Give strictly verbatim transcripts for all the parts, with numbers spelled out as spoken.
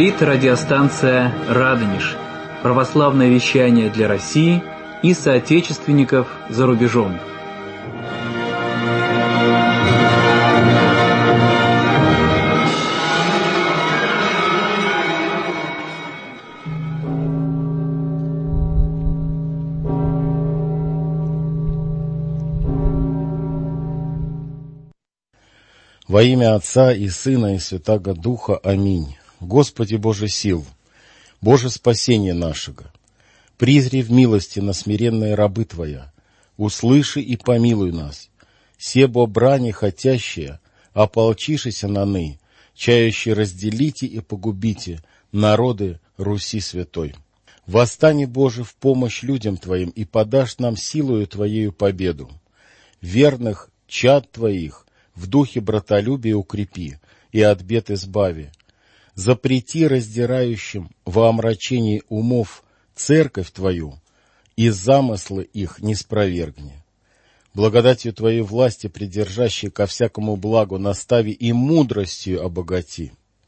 Говорит радиостанция «Радонеж». Православное вещание для России и соотечественников за рубежом. Во имя Отца и Сына и Святаго Духа. Аминь. Господи Боже сил, Боже спасения нашего, призри в милости на смиренные рабы Твоя, услыши и помилуй нас, себо брани хотящие, ополчишися наны, чающие разделите и погубите народы Руси святой. Восстань, Боже, в помощь людям Твоим и подашь нам силою Твоею победу. Верных чад Твоих в духе братолюбия укрепи и от бед избави. Запрети раздирающим во омрачении умов церковь Твою, и замыслы их не спровергни. Благодатью Твоей власти, придержащей ко всякому благу, настави и мудростью обогати.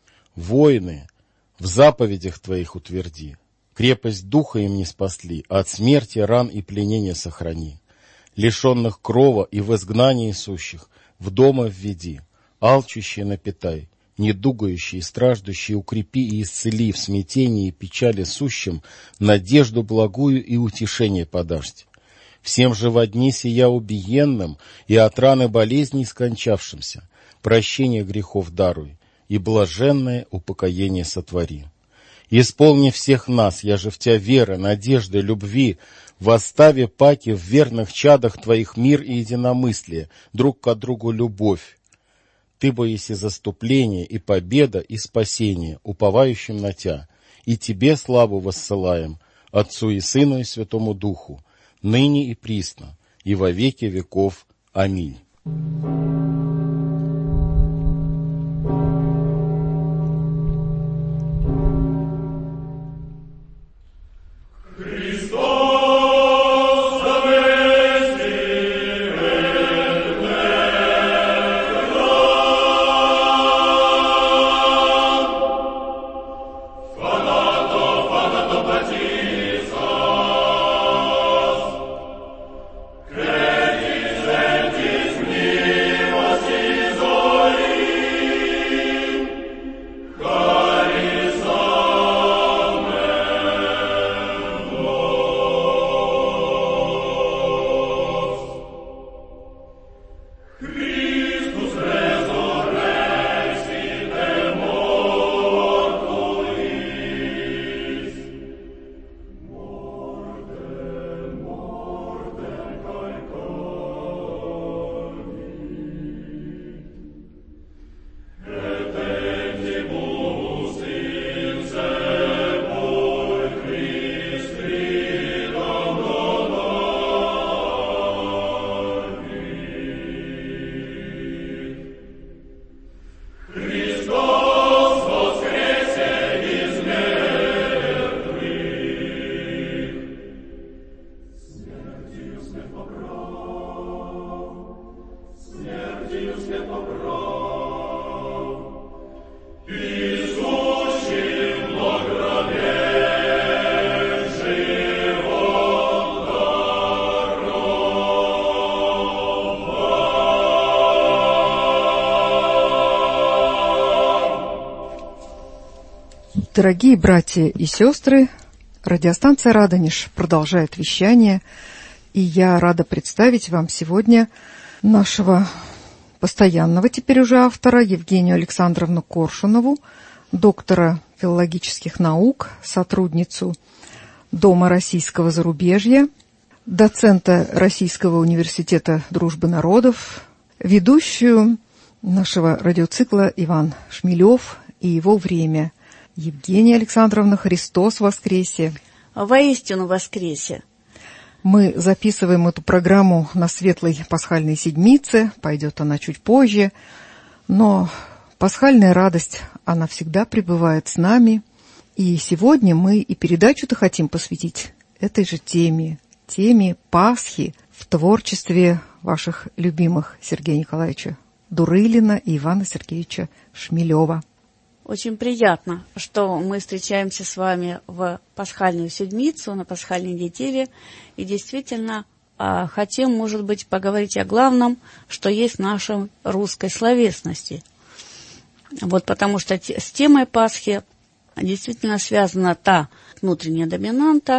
Воины в заповедях Твоих утверди, крепость духа им не спасли, от смерти, ран и пленения сохрани. Лишенных крова и в изгнании сущих в дома введи, алчущие напитай, недугающие и страждущие укрепи и исцели, в смятении и печали сущим надежду благую и утешение подашь. Всем же во дни сия убиенным и от раны болезней скончавшимся прощение грехов даруй и блаженное упокоение сотвори. Исполни всех нас, я же в Тебя веры, надежды, любви, восставе паки в верных чадах Твоих мир и единомыслие, друг к другу любовь. Ты бо еси заступление и победа и спасение, уповающим на Тя, и Тебе славу воссылаем, Отцу и Сыну и Святому Духу, ныне и присно, и во веки веков. Аминь. Дорогие братья и сестры, радиостанция «Радонеж» продолжает вещание, и я рада представить вам сегодня нашего постоянного теперь уже автора Евгению Александровну Коршунову, доктора филологических наук, сотрудницу Дома российского зарубежья, доцента Российского университета дружбы народов, ведущую нашего радиоцикла «Иван Шмелев и его время». Евгения Александровна, Христос воскресе! Воистину воскресе! Мы записываем эту программу на Светлой Пасхальной Седмице, пойдет она чуть позже, но пасхальная радость, она всегда пребывает с нами, и сегодня мы и передачу-то хотим посвятить этой же теме, теме Пасхи в творчестве ваших любимых Сергея Николаевича Дурылина и Ивана Сергеевича Шмелева. Очень приятно, что мы встречаемся с вами в пасхальную седмицу, на пасхальной неделе, и действительно хотим, может быть, поговорить о главном, что есть в нашей русской словесности. Вот потому что с темой Пасхи действительно связана та внутренняя доминанта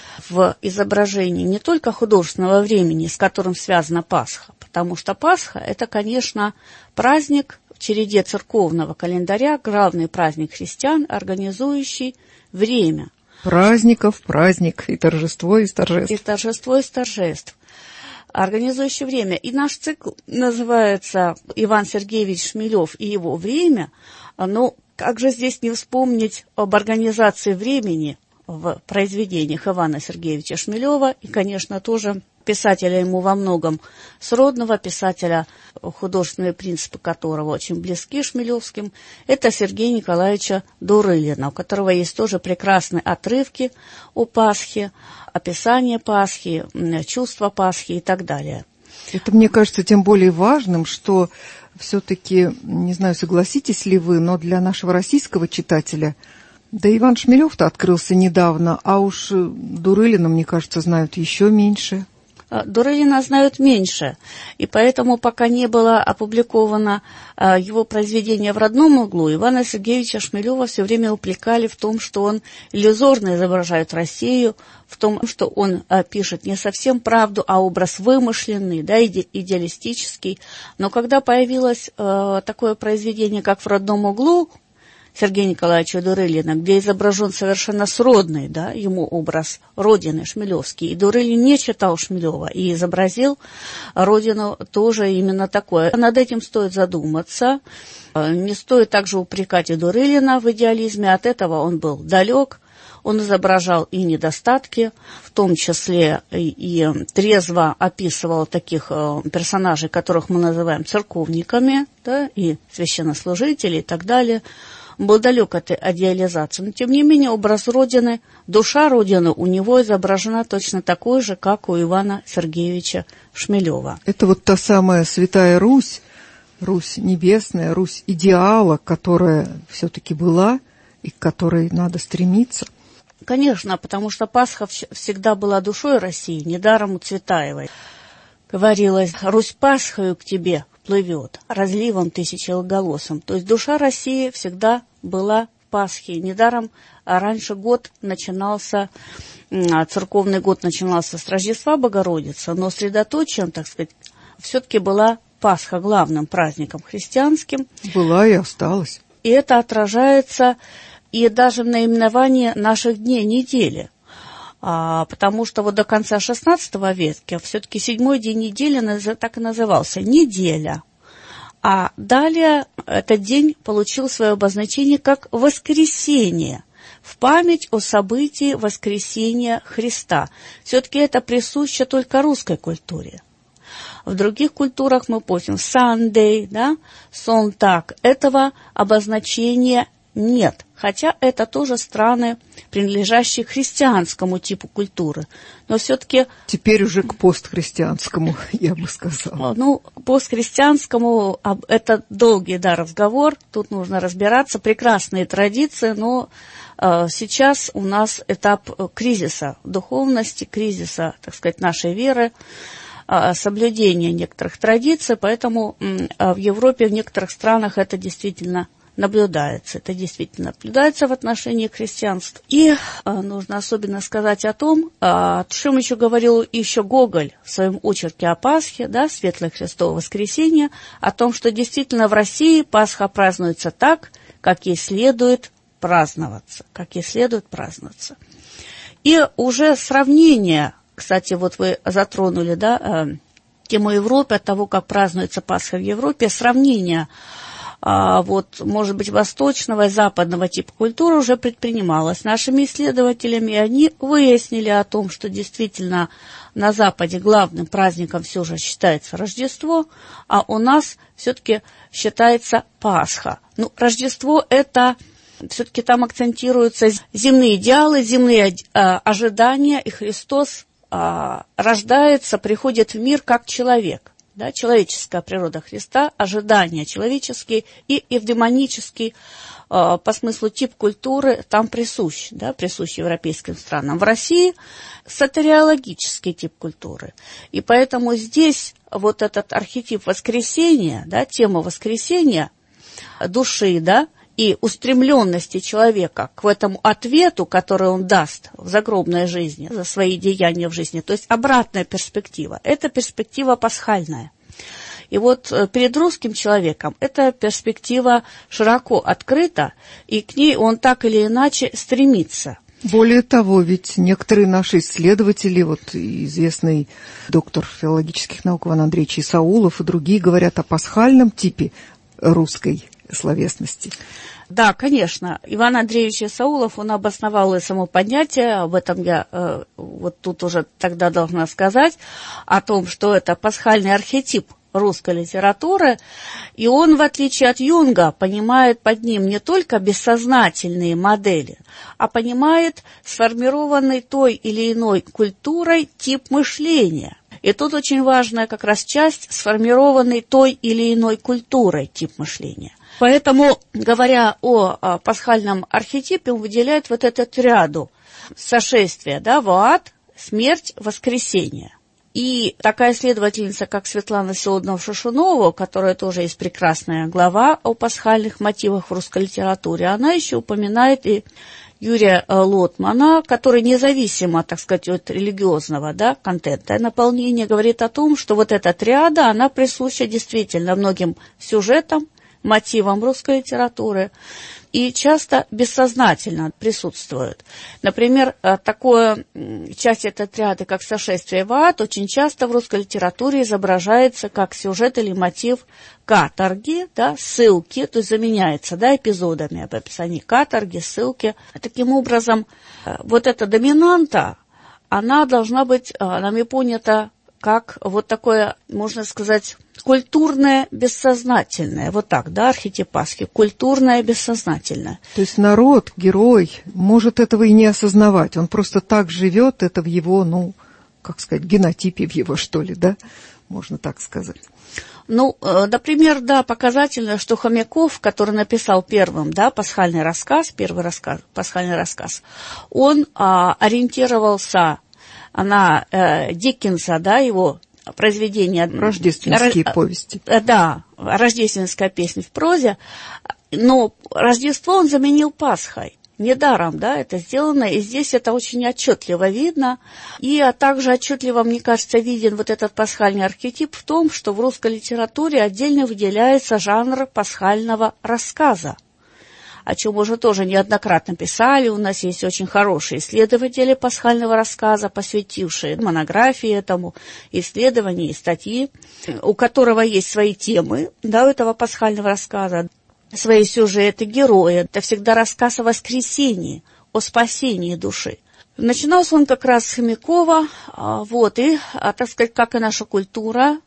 в изображении не только художественного времени, с которым связана Пасха, потому что Пасха – это, конечно, праздник в череде церковного календаря, главный праздник христиан, организующий время. Праздников, праздник, и торжество из торжеств. И торжество из торжеств. Организующий время. И наш цикл называется «Иван Сергеевич Шмелев и его время». Но как же здесь не вспомнить об организации времени в произведениях Ивана Сергеевича Шмелева и, конечно, тоже писателя ему во многом сродного, писателя, художественные принципы которого очень близки шмелевским, это Сергея Николаевича Дурылина, у которого есть тоже прекрасные отрывки о Пасхе, описание Пасхи, чувство Пасхи и так далее. Это, мне кажется, тем более важным, что все-таки, не знаю, согласитесь ли вы, но для нашего российского читателя, да Иван Шмелев-то открылся недавно, а уж Дурылина, мне кажется, знают еще меньше. Дурылина знают меньше, и поэтому, пока не было опубликовано а, его произведение «В родном углу», Ивана Сергеевича Шмелева все время упрекали в том, что он иллюзорно изображает Россию, в том, что он а, пишет не совсем правду, а образ вымышленный, да, иде, идеалистический. Но когда появилось а, такое произведение, как «В родном углу», Сергея Николаевича Дурылина, где изображен совершенно сродный, да, ему образ Родины шмелевский. И Дурылин не читал Шмелева и изобразил Родину тоже именно такое. Над этим стоит задуматься. Не стоит также упрекать и Дурылина в идеализме. От этого он был далек. Он изображал и недостатки, в том числе и, и трезво описывал таких э, персонажей, которых мы называем церковниками, да, и священнослужителей и так далее. Был далек от идеализации, но тем не менее образ Родины, душа Родины у него изображена точно такой же, как у Ивана Сергеевича Шмелева. Это вот та самая Святая Русь, Русь небесная, Русь идеала, которая все-таки была и к которой надо стремиться. Конечно, потому что Пасха всегда была душой России, недаром у Цветаевой говорилось: «Русь Пасхою к тебе плывет, разливом тысячеголосым». То есть душа России всегда была в Пасхе. Недаром раньше год начинался, церковный год начинался с Рождества Богородицы, но средоточием, так сказать, все-таки была Пасха, главным праздником христианским. Была и осталась. И это отражается и даже в наименовании наших дней недели. А, потому что вот до конца шестнадцатого века все-таки седьмой день недели так и назывался – неделя. А далее этот день получил свое обозначение как воскресенье, в память о событии воскресения Христа. Все-таки это присуще только русской культуре. В других культурах мы помним Sunday, да, Сонтак. Этого обозначения нет, хотя это тоже страны, принадлежащие к христианскому типу культуры, но все-таки... Теперь уже к постхристианскому, я бы сказала. Ну, к постхристианскому это долгий, да, разговор, тут нужно разбираться, прекрасные традиции, но э, сейчас у нас этап кризиса духовности, кризиса, так сказать, нашей веры, э, соблюдения некоторых традиций, поэтому э, в Европе, в некоторых странах это действительно наблюдается. Это действительно наблюдается в отношении христианства. И а, нужно особенно сказать о том, а, о чем еще говорил еще Гоголь в своем очерке о Пасхе, да, Светлое Христово воскресенье, о том, что действительно в России Пасха празднуется так, как ей следует праздноваться, как ей следует праздноваться. И уже сравнение, кстати, вот вы затронули, да, тему Европы, от того, как празднуется Пасха в Европе, сравнение А вот, может быть, восточного и западного типа культуры уже предпринималось нашими исследователями, и они выяснили о том, что действительно на Западе главным праздником все же считается Рождество, а у нас все-таки считается Пасха. Ну, Рождество – это все-таки там акцентируются земные идеалы, земные а, ожидания, и Христос а, рождается, приходит в мир как человек. да, человеческая природа Христа, ожидания человеческие и евдемонический э, по смыслу тип культуры там присущ, да, присущ европейским странам. В России сатериологический тип культуры. И поэтому здесь вот этот архетип воскресения, да, тема воскресения души, да, и устремленности человека к этому ответу, который он даст в загробной жизни за свои деяния в жизни, то есть обратная перспектива, это перспектива пасхальная. И вот перед русским человеком эта перспектива широко открыта, и к ней он так или иначе стремится. Более того, ведь некоторые наши исследователи, вот известный доктор филологических наук Иван Андреевич Исаулов и другие говорят о пасхальном типе русской словесности. Да, конечно. Иван Андреевич Исаулов, он обосновал и само понятие, об этом я э, вот тут уже тогда должна сказать, о том, что это пасхальный архетип русской литературы, и он, в отличие от Юнга, понимает под ним не только бессознательные модели, а понимает сформированный той или иной культурой тип мышления. И тут очень важная как раз часть сформированной той или иной культурой тип мышления. Поэтому, говоря о, о пасхальном архетипе, он выделяет вот эту триаду сошествия, да, в ад, смерть, воскресение. И такая исследовательница, как Светлана Солоднова-Шушунова, которая тоже есть прекрасная глава о пасхальных мотивах в русской литературе, она еще упоминает и Юрия Лотмана, который независимо, так сказать, от религиозного, да, контента и наполнения, говорит о том, что вот эта триада, она присуща действительно многим сюжетам, мотивам русской литературы и часто бессознательно присутствует. Например, такое, часть этой триады, как сошествие в ад, очень часто в русской литературе изображается как сюжет или мотив каторги, да, ссылки, то есть заменяется, да, эпизодами об описании каторги, ссылки. Таким образом, вот эта доминанта, она должна быть нами понята как вот такое, можно сказать, культурное бессознательное. Вот так, да, архетип Пасхи. Культурное бессознательное. То есть народ, герой, может этого и не осознавать. Он просто так живет, это в его, ну, как сказать, генотипе в его, что ли, да? Можно так сказать. Ну, например, да, показательно, что Хомяков, который написал первым, да, пасхальный рассказ, первый рассказ, пасхальный рассказ, он а, ориентировался на э, Диккенса, да, его произведение. Рождественские Р... повести. Да, рождественская песня в прозе, но Рождество он заменил Пасхой. Недаром, да, это сделано, и здесь это очень отчетливо видно. И а также отчетливо, мне кажется, виден вот этот пасхальный архетип в том, что в русской литературе отдельно выделяется жанр пасхального рассказа, о чем уже тоже неоднократно писали. У нас есть очень хорошие исследователи пасхального рассказа, посвятившие монографии этому, исследования и статьи, у которого есть свои темы, да, у этого пасхального рассказа, свои сюжеты, герои. Это всегда рассказ о воскресении, о спасении души. Начинался он как раз с Хомякова, вот, и, так сказать, как и наша культура,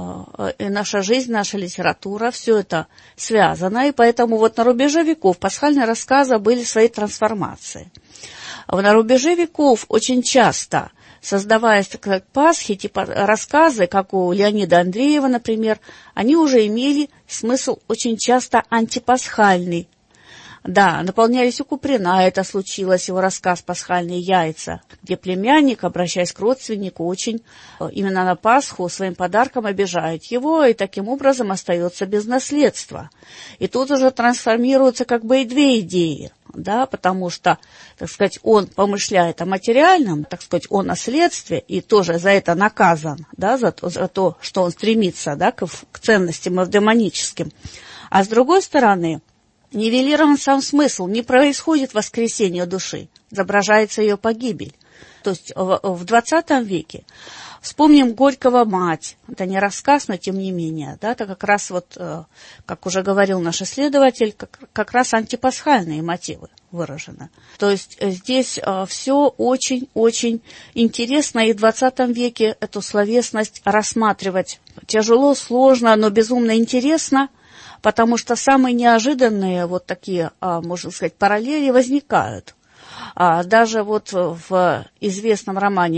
и наша жизнь, наша литература, все это связано, и поэтому вот на рубеже веков пасхальные рассказы были своей трансформации. На рубеже веков очень часто, создавая как Пасхи, типа рассказы, как у Леонида Андреева, например, они уже имели смысл очень часто антипасхальный. Да, наполнялись у Куприна, это случилось, его рассказ «Пасхальные яйца», где племянник, обращаясь к родственнику, очень именно на Пасху своим подарком обижает его и таким образом остается без наследства. И тут уже трансформируются как бы и две идеи, да, потому что, так сказать, он помышляет о материальном, так сказать, о наследстве и тоже за это наказан, да, за, за то, что он стремится, да, к, к ценностям евдемоническим. А с другой стороны, нивелирован сам смысл, не происходит воскресение души, изображается ее погибель. То есть в двадцатом веке, вспомним Горького «Мать», это не рассказ, но тем не менее, да, это как раз вот, как уже говорил наш исследователь, как, как раз антипасхальные мотивы выражены. То есть здесь все очень-очень интересно, и в двадцатом веке эту словесность рассматривать тяжело, сложно, но безумно интересно, потому что самые неожиданные вот такие, можно сказать, параллели возникают. Даже вот в известном романе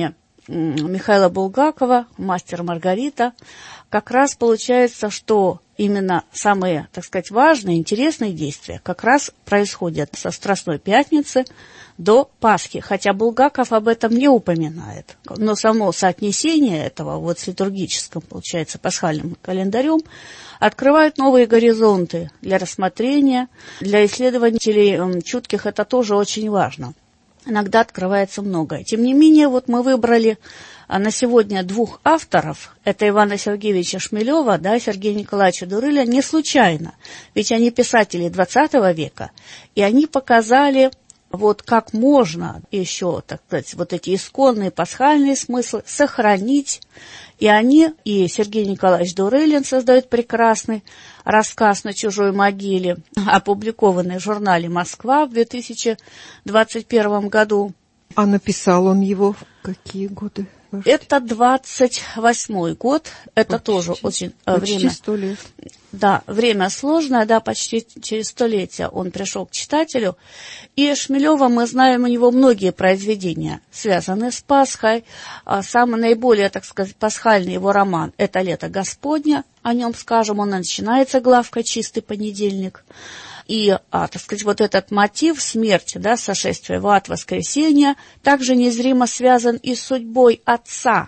Михаила Булгакова, «Мастер и Маргарита», как раз получается, что именно самые, так сказать, важные, интересные действия как раз происходят со Страстной Пятницы до Пасхи, хотя Булгаков об этом не упоминает. Но само соотнесение этого вот с литургическим, получается, пасхальным календарем открывает новые горизонты для рассмотрения. Для исследователей чутких это тоже очень важно. Иногда открывается многое. Тем не менее, вот мы выбрали на сегодня двух авторов. Это Ивана Сергеевича Шмелева, да, Сергея Николаевича Дурыля, не случайно. Ведь они писатели двадцатого века, и они показали, вот как можно еще, так сказать, вот эти исконные пасхальные смыслы сохранить. И они, и Сергей Николаевич Дурылин создают прекрасный рассказ «На чужой могиле», опубликованный в журнале «Москва» в две тысячи двадцать первом году. А написал он его в какие годы? Это двадцать восьмой год, это почти, тоже очень почти время... сто лет. Да, время сложное, да, почти через столетие он пришел к читателю. И Шмелева, мы знаем, у него многие произведения связаны с Пасхой. Самый наиболее, так сказать, пасхальный его роман – это «Лето Господня». О нем скажем, он начинается главкой «Чистый понедельник». И, а, так сказать, вот этот мотив смерти, да, сошествия в ад, воскресения, также незримо связан и с судьбой отца,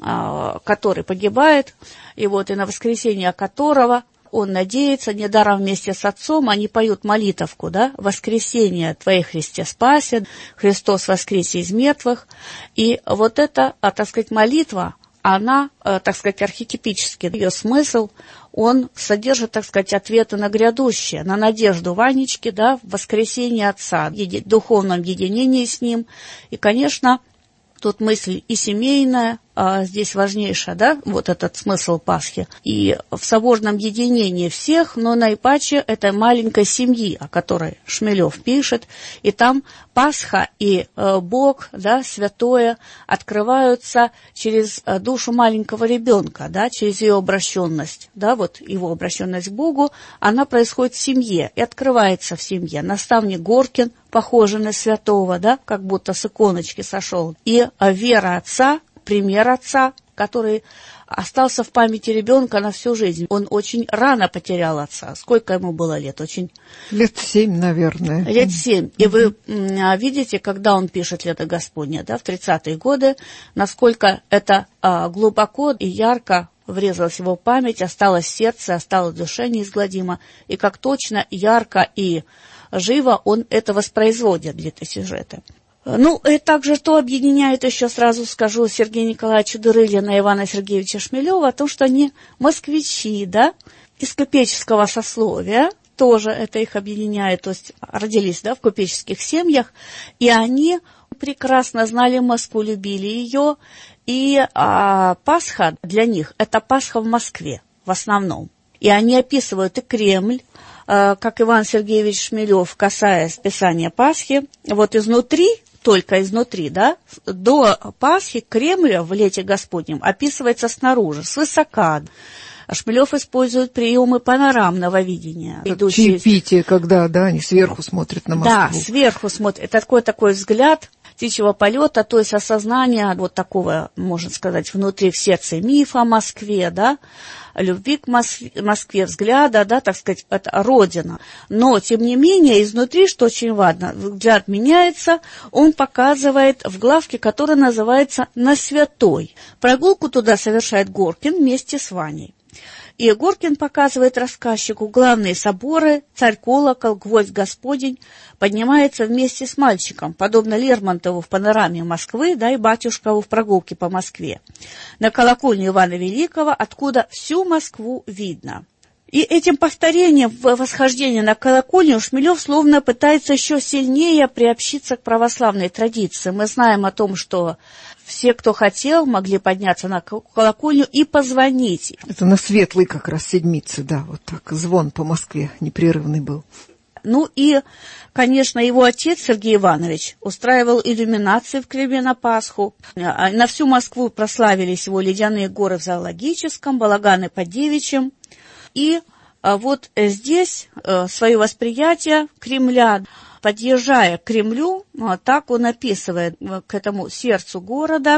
а, который погибает, и вот и на воскресение которого он надеется, недаром вместе с отцом они поют молитовку, да, «Воскресение Твое, Христе, спаси, Христос воскресе из мертвых». И вот эта, а, так сказать, молитва, она, так сказать, архетипически, ее смысл, он содержит, так сказать, ответы на грядущее, на надежду Ванечки, да, в воскресении Отца, в еди- духовном единении с Ним. И, конечно, тут мысль и семейная, а здесь важнейшая, да, вот этот смысл Пасхи, и в соборном единении всех, но наипаче этой маленькой семьи, о которой Шмелев пишет, и там Пасха и э, Бог, да, святое, открываются через э, душу маленького ребенка, да, через ее обращенность, да, вот его обращенность к Богу, она происходит в семье и открывается в семье. Наставник Горкин, похожий на святого, да, как будто с иконочки сошел, и э, вера отца, пример отца, который остался в памяти ребенка на всю жизнь. Он очень рано потерял отца. Сколько ему было лет? Очень... Лет семь, наверное. Лет семь. И вы видите, когда он пишет «Лето Господне», да, в тридцатые годы, насколько это а, глубоко и ярко врезалось в его память, осталось в сердце, осталось в душе неизгладимо, и как точно, ярко и живо он это воспроизводит, где-то сюжеты. Ну, и также что объединяет, еще сразу скажу, Сергея Николаевича Дурылина и Ивана Сергеевича Шмелева, о том, что они москвичи, да, из купеческого сословия, тоже это их объединяет, то есть родились, да, в купеческих семьях, и они прекрасно знали Москву, любили ее, и а, Пасха для них – это Пасха в Москве в основном. И они описывают и Кремль, как Иван Сергеевич Шмелев, касаясь Писания Пасхи, вот изнутри, только изнутри, да, до Пасхи Кремля в «Лете Господнем» описывается снаружи, свысока. Шмелев использует приемы панорамного видения. Идущие... Чаепитие, когда, да, они сверху смотрят на Москву. Да, сверху смотрят. Это такой, такой взгляд птичьего полета, то есть осознание вот такого, можно сказать, внутри в сердце мифа о Москве, да, любви к Москве, взгляда, да, так сказать, это родина. Но, тем не менее, изнутри, что очень важно, взгляд меняется, он показывает в главке, которая называется «На святой». Прогулку туда совершает Горкин вместе с Ваней. И Горкин показывает рассказчику главные соборы, царь-колокол, гвоздь Господень, поднимается вместе с мальчиком, подобно Лермонтову в панораме Москвы, да, и Батюшкову в прогулке по Москве, на колокольню Ивана Великого, откуда всю Москву видно. И этим повторением восхождения на колокольню Шмелев словно пытается еще сильнее приобщиться к православной традиции. Мы знаем о том, что все, кто хотел, могли подняться на колокольню и позвонить. Это на светлой как раз седмице, да, вот так, звон по Москве непрерывный был. Ну и, конечно, его отец Сергей Иванович устраивал иллюминации в Кремле на Пасху. На всю Москву прославились его ледяные горы в Зоологическом, балаганы под Девичьим. И вот здесь свое восприятие Кремля, подъезжая к Кремлю, так он описывает к этому сердцу города,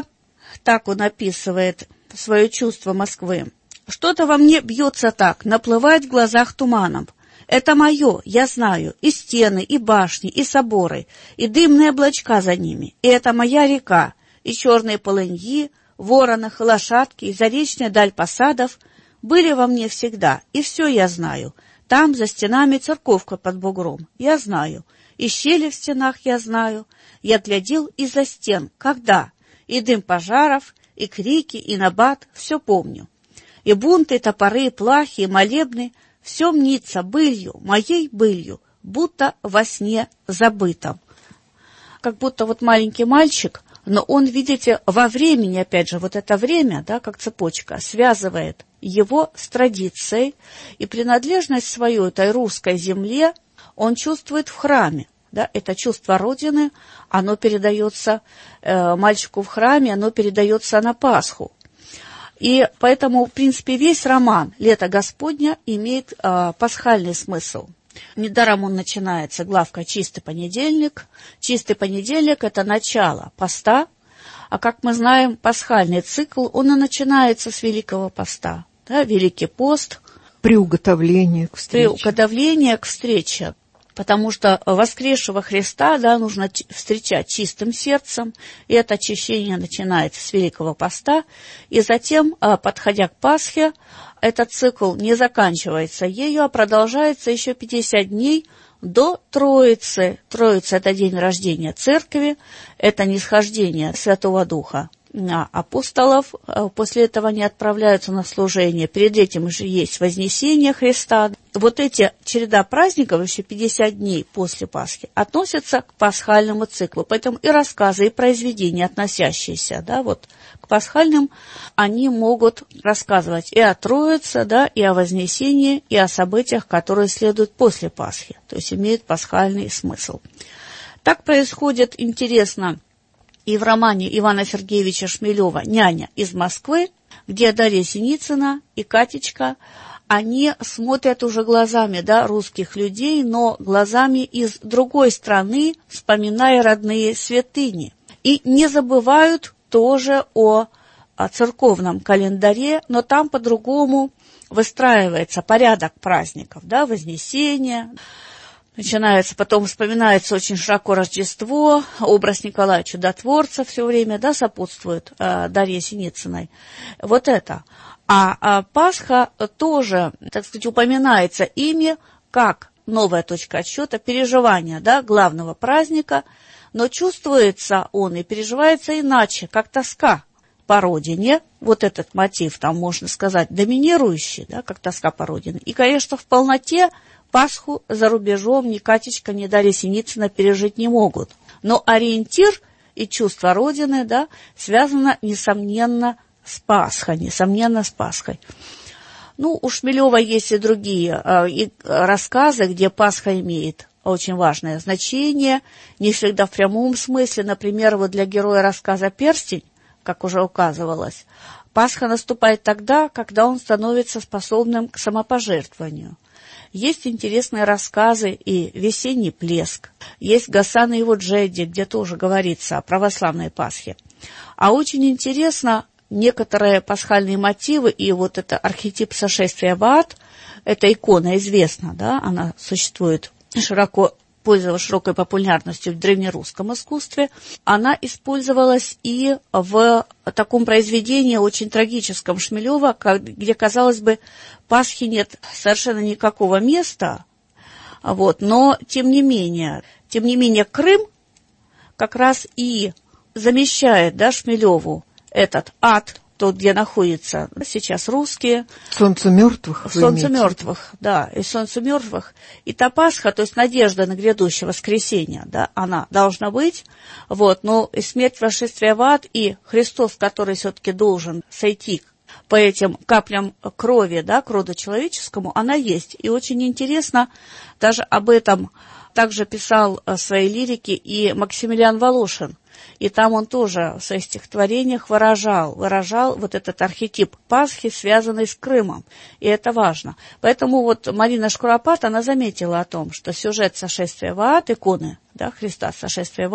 так он описывает свое чувство Москвы. «Что-то во мне бьется так, наплывает в глазах туманом. Это мое, я знаю, и стены, и башни, и соборы, и дымные облачка за ними. И это моя река, и черные полыньи, воронах, и лошадки, и заречная даль посадов были во мне всегда, и все я знаю. Там за стенами церковка под бугром, я знаю, и щели в стенах я знаю. Я глядел из-за стен, когда, и дым пожаров, и крики, и набат, все помню. И бунты, топоры, плахи, и молебны, все мнится былью, моей былью, будто во сне забытом». Как будто вот маленький мальчик, но он, видите, во времени, опять же, вот это время, да, как цепочка, связывает его с традицией, и принадлежность свою этой русской земле он чувствует в храме. Да, это чувство Родины, оно передается э, мальчику в храме, оно передается на Пасху. И поэтому, в принципе, весь роман «Лето Господня» имеет э, пасхальный смысл. Недаром он начинается, главка «Чистый понедельник». Чистый понедельник – это начало поста, а, как мы знаем, пасхальный цикл, он и начинается с Великого поста. Да, Великий пост. Приуготовление к встрече. Приуготовление к встрече. Потому что воскресшего Христа, да, нужно встречать чистым сердцем, и это очищение начинается с Великого поста, и затем, подходя к Пасхе, этот цикл не заканчивается ею, а продолжается еще пятьдесят дней до Троицы. Троица – это день рождения Церкви, это нисхождение Святого Духа. Апостолов после этого не отправляются на служение. Перед этим же есть вознесение Христа. Вот эти череда праздников, еще пятьдесят дней после Пасхи, относятся к пасхальному циклу. Поэтому и рассказы, и произведения, относящиеся, да, вот, к пасхальным, они могут рассказывать и о Троице, да, и о вознесении, и о событиях, которые следуют после Пасхи. То есть имеют пасхальный смысл. Так происходит, интересно, и в романе Ивана Сергеевича Шмелева «Няня из Москвы», где Дарья Синицына и Катечка, они смотрят уже глазами, да, русских людей, но глазами из другой страны, вспоминая родные святыни. И не забывают тоже о, о церковном календаре, но там по-другому выстраивается порядок праздников, да, Вознесение. Начинается, потом вспоминается очень широко Рождество, образ Николая Чудотворца все время, да, сопутствует э, Дарье Синицыной. Вот это. А, а Пасха тоже, так сказать, упоминается ими как новая точка отсчета, переживания, да, главного праздника, но чувствуется он и переживается иначе, как тоска по родине. Вот этот мотив, там, можно сказать, доминирующий, да, как тоска по родине. И, конечно, в полноте Пасху за рубежом ни Катечка, ни Дарья Синицына пережить не могут. Но ориентир и чувство Родины, да, связано, несомненно, с Пасхой, несомненно, с Пасхой. Ну, у Шмелева есть и другие э, и рассказы, где Пасха имеет очень важное значение, не всегда в прямом смысле. Например, вот для героя рассказа «Перстень», как уже указывалось, Пасха наступает тогда, когда он становится способным к самопожертвованию. Есть интересные рассказы и «Весенний плеск», есть «Гасан и его Джедди», где тоже говорится о православной Пасхе. А очень интересно некоторые пасхальные мотивы, и вот это архетип сошествия в ад, эта икона известна, да, она существует широко, пользовалась широкой популярностью в древнерусском искусстве, она использовалась и в таком произведении очень трагическом Шмелева, где, казалось бы, Пасхи нет совершенно никакого места, вот, но тем не менее, тем не менее Крым как раз и замещает, да, Шмелеву этот ад, тот, где находятся сейчас русские. Солнце мертвых. Солнце мертвых, да, и солнце мертвых. И та Пасха, то есть надежда на грядущее воскресенье, да, она должна быть, вот, но и смерть, восшествие в ад, и Христос, который все-таки должен сойти по этим каплям крови, да, к роду человеческому, она есть. И очень интересно, даже об этом также писал в своей лирике и Максимилиан Волошин. И там он тоже в своих стихотворениях выражал, выражал вот этот архетип Пасхи, связанный с Крымом. И это важно. Поэтому вот Марина Шкуропат, она заметила о том, что сюжет сошествия в ад, иконы, да, Христа, сошествия в ад,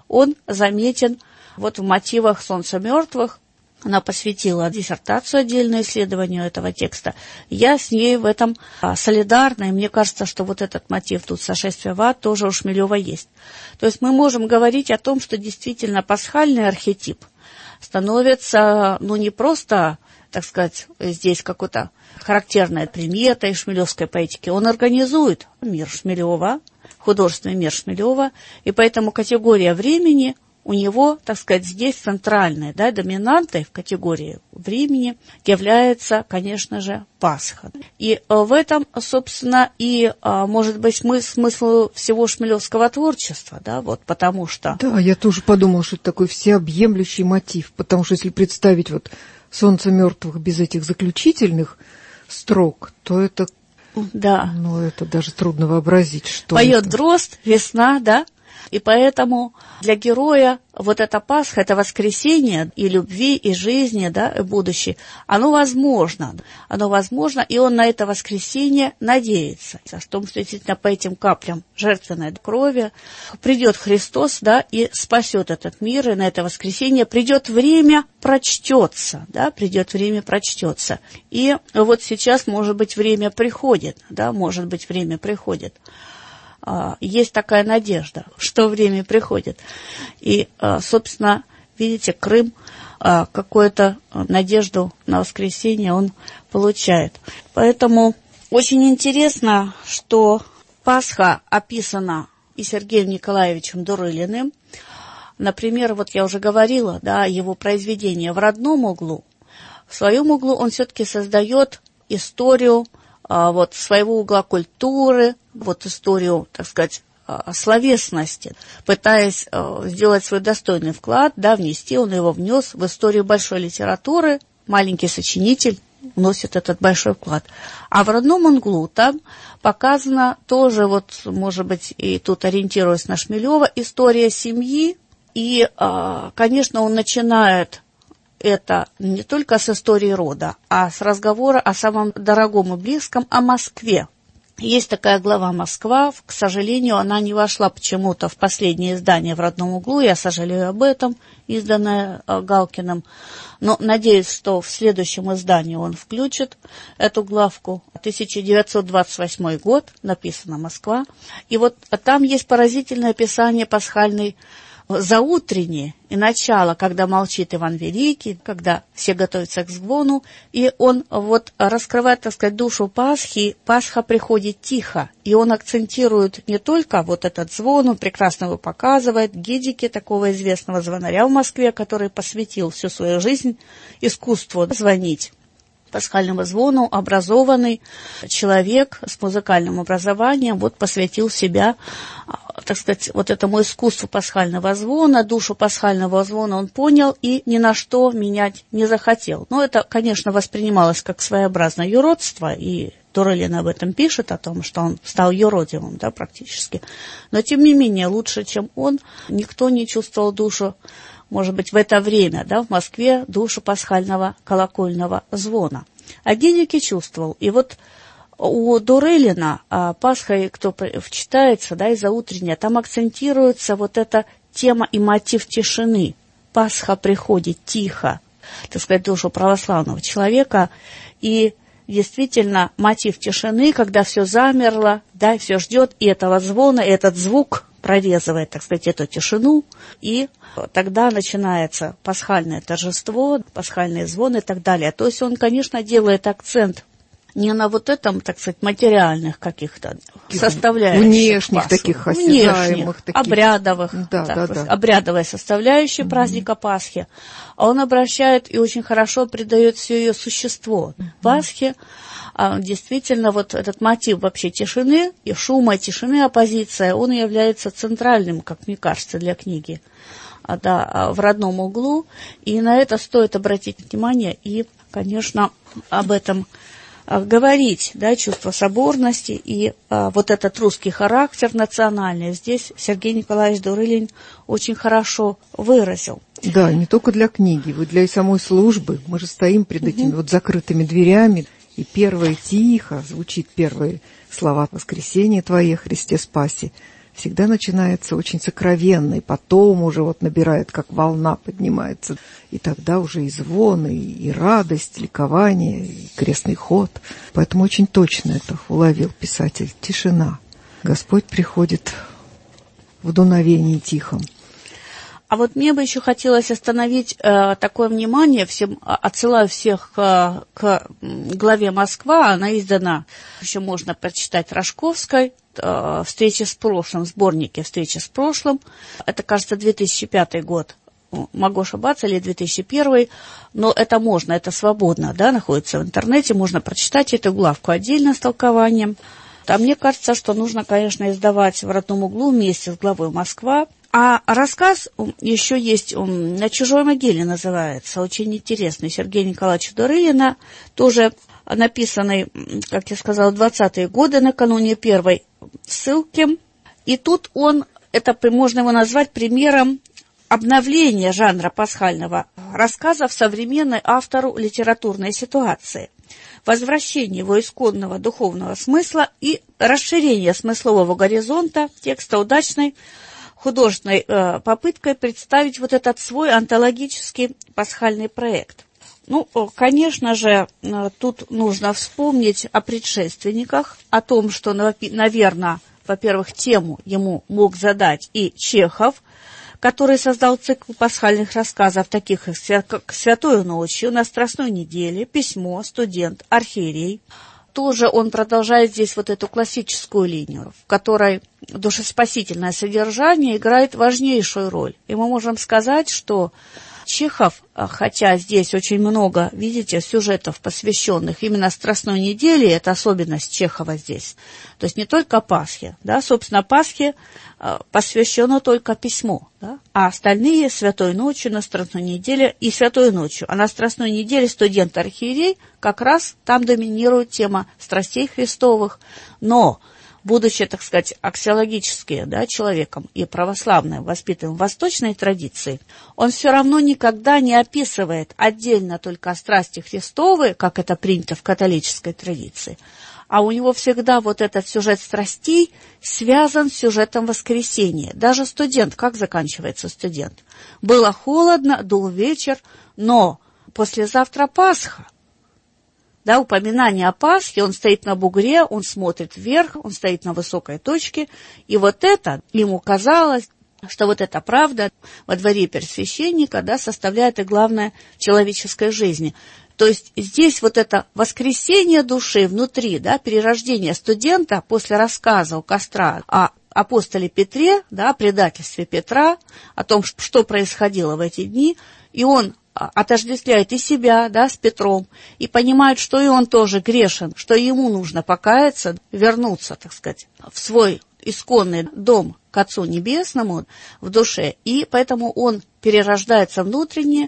он заметен вот в мотивах «Солнца мертвых». Она посвятила диссертацию отдельно исследованию этого текста. Я с ней в этом солидарна, и мне кажется, что вот этот мотив тут «Сошествие в ад» тоже у Шмелева есть. То есть мы можем говорить о том, что действительно пасхальный архетип становится, ну, не просто, так сказать, здесь какой-то характерной приметой шмелевской поэтики. Он организует мир Шмелева, художественный мир Шмелева, и поэтому категория времени у него, так сказать, здесь центральной, да, доминантой в категории времени является, конечно же, Пасха. И в этом, собственно, и, может быть, смысл всего шмелевского творчества, да, вот потому что... Да, я тоже подумала, что это такой всеобъемлющий мотив, потому что если представить вот «Солнце мертвых» без этих заключительных строк, то это... Да. Ну, это даже трудно вообразить, что Поет это. дрозд, весна, да? И поэтому для героя вот эта Пасха, это воскресение и любви, и жизни, да, и будущее, оно возможно. Оно возможно, и он на это воскресение надеется. О том, что действительно по этим каплям жертвенной крови придет Христос, да, и спасет этот мир, и на это воскресение придет время, прочтется, да, придет время, прочтется. И вот сейчас, может быть, время приходит, да, может быть, время приходит. Есть такая надежда, что время приходит. И, собственно, видите, Крым какую-то надежду на воскресенье он получает. Поэтому очень интересно, что Пасха описана и Сергеем Николаевичем Дурылиным. Например, вот я уже говорила, да, его произведение «В родном углу». В своем углу он все-таки создает историю вот своего угла культуры, вот историю, так сказать, словесности, пытаясь сделать свой достойный вклад, да, внести, он его внес в историю большой литературы, маленький сочинитель вносит этот большой вклад. А в родном углу там показана тоже, вот, может быть, и тут ориентируясь на Шмелева, история семьи, и, конечно, он начинает это не только с истории рода, а с разговора о самом дорогом и близком, о Москве. Есть такая глава «Москва», к сожалению, она не вошла почему-то в последнее издание «В родном углу», я сожалею об этом, изданное Галкиным, но надеюсь, что в следующем издании он включит эту главку. тысяча девятьсот двадцать восьмой год, написано «Москва», и вот там есть поразительное описание пасхальной заутреннее и начало, когда молчит Иван Великий, когда все готовятся к звону, и он вот раскрывает, так сказать, душу Пасхи. Пасха приходит тихо, и он акцентирует не только вот этот звон, он прекрасно его показывает, Гедике, такого известного звонаря в Москве, который посвятил всю свою жизнь искусству звонить. Пасхальному звону образованный человек с музыкальным образованием вот посвятил себя, так сказать, вот этому искусству пасхального звона, душу пасхального звона он понял и ни на что менять не захотел. Но это, конечно, воспринималось как своеобразное юродство, и Дурылин об этом пишет, о том, что он стал юродивым, да, практически. Но, тем не менее, лучше, чем он, никто не чувствовал душу, может быть, в это время, да, в Москве, душу пасхального колокольного звона. А Гедике чувствовал. И вот у Дурылина а, Пасха, кто вчитается, да, и заутренняя, там акцентируется вот эта тема и мотив тишины. Пасха приходит тихо, так сказать, душу православного человека. И действительно мотив тишины, когда все замерло, да, все ждет, и этого звона, и этот звук прорезывает, так сказать, эту тишину, и тогда начинается пасхальное торжество, пасхальные звоны и так далее. То есть он, конечно, делает акцент не на вот этом, так сказать, материальных каких-то составляющих. Внешних Пасху. Таких осязаемых. Внешних, таких. обрядовых. Да, так, да, да. Обрядовая составляющая mm-hmm. праздника Пасхи. А он обращает и очень хорошо придает все ее существо. Mm-hmm. Пасхи а, действительно вот этот мотив вообще тишины, и шума, тишины, оппозиция, он является центральным, как мне кажется, для книги. А, да, в родном углу. И на это стоит обратить внимание и, конечно, об этом говорить, да, чувство соборности и а, вот этот русский характер национальный здесь Сергей Николаевич Дурылин очень хорошо выразил. Да, не только для книги, вы для самой службы. Мы же стоим перед этими угу. вот закрытыми дверями, и первое тихо звучит первые слова «Воскресение Твое, Христе спаси». всегда начинается очень сокровенно, и потом уже вот набирает, как волна поднимается. И тогда уже и звон, и, и радость, ликование, и крестный ход. Поэтому очень точно это уловил писатель. Тишина. Господь приходит в дуновении тихом. А вот мне бы еще хотелось остановить э, такое внимание, всем, отсылаю всех э, к главе «Москва», она издана, еще можно прочитать Рожковской, э, «Встреча с прошлым», сборнике «Встреча с прошлым», это, кажется, две тысячи пятый год, могу ошибаться, или две тысячи первый, но это можно, это свободно, да, находится в интернете, можно прочитать эту главку отдельно с толкованием. А мне кажется, что нужно, конечно, издавать в родном углу вместе с главой «Москва». А рассказ еще есть, он «На чужой могиле» называется, очень интересный, Сергея Николаевича Дурылина, тоже написанный, как я сказала, в двадцатые годы, накануне первой ссылки. И тут он, это можно его назвать примером обновления жанра пасхального рассказа в современной автору литературной ситуации, возвращение его исконного духовного смысла и расширение смыслового горизонта текста удачной художественной э, попыткой представить вот этот свой антологический пасхальный проект. Ну, конечно же, э, тут нужно вспомнить о предшественниках, о том, что, наверное, во-первых, тему ему мог задать и Чехов, который создал цикл пасхальных рассказов, таких как «Святою ночью», «На Страстной неделе», «Письмо», «Студент», «Архиерей». Тоже он продолжает здесь вот эту классическую линию, в которой душеспасительное содержание играет важнейшую роль. И мы можем сказать, что Чехов, хотя здесь очень много, видите, сюжетов, посвященных именно Страстной неделе, это особенность Чехова здесь. То есть не только Пасхе, да, собственно, Пасхе посвящено только письмо, да, а остальные Святой ночью, на Страстной неделе и Святой ночью. А на Страстной неделе студент архиерей, как раз там доминирует тема страстей Христовых, но будучи, так сказать, аксиологически, да, человеком и православным, воспитанным в восточной традиции, он все равно никогда не описывает отдельно только страсти Христовы, как это принято в католической традиции, а у него всегда вот этот сюжет страстей связан с сюжетом воскресения. Даже студент, как заканчивается студент? Было холодно, дул вечер, но послезавтра Пасха. Да, упоминание о Пасхе, он стоит на бугре, он смотрит вверх, он стоит на высокой точке, и вот это, ему казалось, что вот эта правда во дворе первосвященника, да, составляет и главное в человеческой жизни. То есть здесь вот это воскресение души внутри, да, перерождение студента после рассказа у костра о апостоле Петре, да, о предательстве Петра, о том, что происходило в эти дни, и он отождествляет и себя, да, с Петром, и понимает, что и он тоже грешен, что ему нужно покаяться, вернуться, так сказать, в свой исконный дом к Отцу Небесному в душе, и поэтому он перерождается внутренне,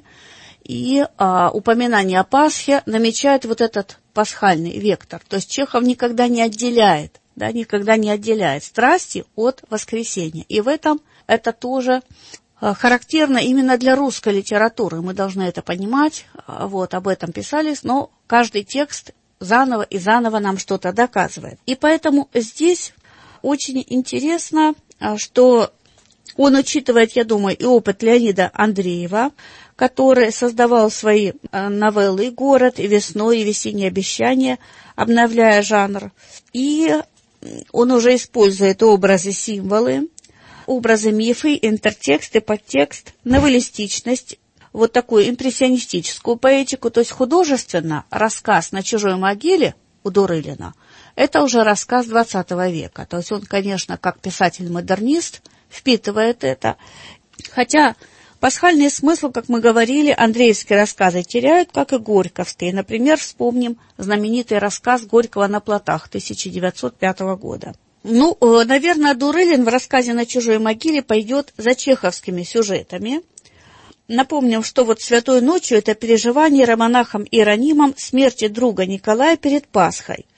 и а, упоминание о Пасхе намечает вот этот пасхальный вектор. То есть Чехов никогда не отделяет, да, никогда не отделяет страсти от воскресения. И в этом это тоже характерно именно для русской литературы. Мы должны это понимать, вот, об этом писались, но каждый текст заново и заново нам что-то доказывает. И поэтому здесь очень интересно, что он учитывает, я думаю, и опыт Леонида Андреева, который создавал свои новеллы «Город», и «Весной», и «Весеннее обещание», обновляя жанр. И он уже использует образы, символы, образы, мифы, интертекст и подтекст, новеллистичность, вот такую импрессионистическую поэтику, то есть художественно рассказ «На чужой могиле» у Дурылина – это уже рассказ двадцатого века. То есть он, конечно, как писатель-модернист впитывает это, хотя пасхальный смысл, как мы говорили, андреевские рассказы теряют, как и горьковские. Например, вспомним знаменитый рассказ Горького «На плотах» тысяча девятьсот пятого года. Ну, наверное, Дурылин в рассказе «На чужой могиле» пойдет за чеховскими сюжетами. Напомним, что вот «Святой ночью» — это переживание романахом Иеронимом смерти друга Николая перед Пасхой,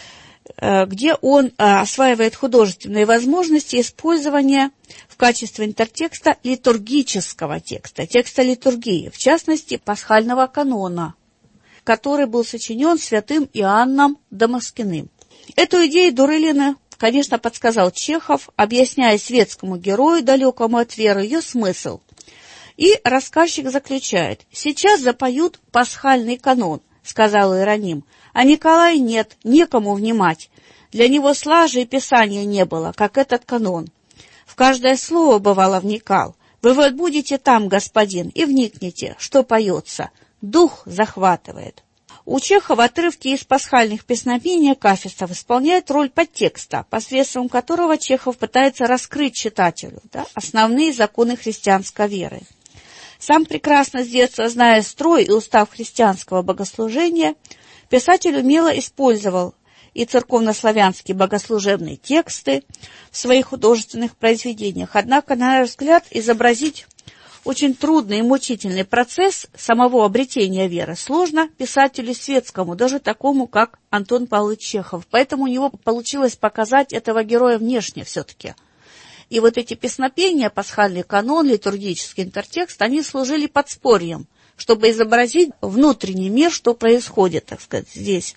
где он осваивает художественные возможности использования в качестве интертекста литургического текста, текста литургии, в частности, пасхального канона, который был сочинен святым Иоанном Дамаскиным. Эту идею Дурылина конечно, подсказал Чехов, объясняя светскому герою, далекому от веры, ее смысл. И рассказчик заключает: «Сейчас запоют пасхальный канон», — сказал Иероним, «а Николай нет, некому внимать. Для него слажи и писания не было, как этот канон. В каждое слово, бывало, вникал. Вы вот будете там, господин, и вникнете, что поется. Дух захватывает». У Чехова отрывки из пасхальных песнопений акафистов исполняют роль подтекста, посредством которого Чехов пытается раскрыть читателю, да, основные законы христианской веры. Сам прекрасно с детства зная строй и устав христианского богослужения, писатель умело использовал и церковнославянские богослужебные тексты в своих художественных произведениях. Однако, на наш взгляд, изобразить очень трудный и мучительный процесс самого обретения веры сложно писателю светскому, даже такому, как Антон Павлович Чехов. Поэтому у него получилось показать этого героя внешне все-таки. И вот эти песнопения, пасхальный канон, литургический интертекст, они служили подспорьем, чтобы изобразить внутренний мир, что происходит, так сказать, здесь,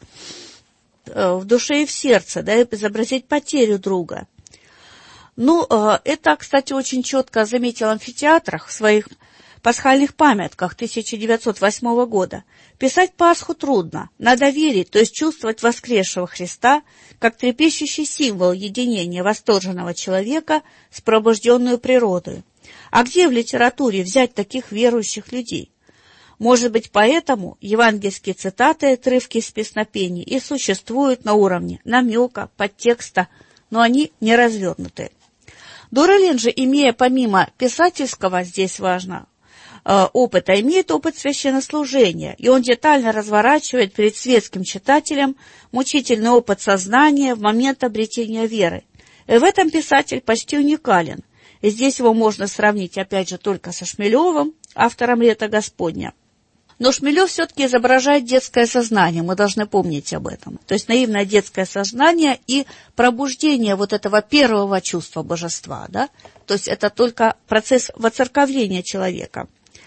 в душе и в сердце, да, и изобразить потерю друга. Ну, это, кстати, очень четко заметил амфитеатрах в своих пасхальных памятках тысяча девятьсот восьмого года. Писать Пасху трудно, надо верить, то есть чувствовать воскресшего Христа как трепещущий символ единения восторженного человека с пробужденную природой. А где в литературе взять таких верующих людей? Может быть, поэтому евангельские цитаты и отрывки из песнопений и существуют на уровне намека, подтекста, но они не развернуты. Дуралин же, имея помимо писательского, здесь важно, э, опыта, имеет опыт священнослужения, и он детально разворачивает перед светским читателем мучительный опыт сознания в момент обретения веры. И в этом писатель почти уникален. И здесь его можно сравнить, опять же, только со Шмелевым, автором «Лета Господня». Но Шмелев все-таки изображает детское сознание, мы должны помнить об этом. То есть наивное детское сознание и пробуждение вот этого первого чувства божества, да? То есть это только процесс воцерковления человека.